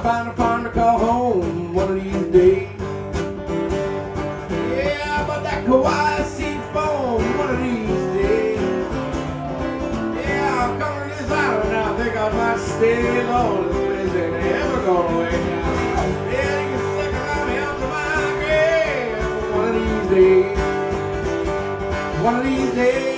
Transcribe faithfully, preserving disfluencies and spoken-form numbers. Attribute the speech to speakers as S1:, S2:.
S1: find a farm to call home one of these days. Yeah, but that Kauai seed phone one of these days. Yeah, I'm coming to this island now. I think I might stay long. This place ain't ever going away now. Yeah, you can stick around me up to my grave one of these days. One of these days.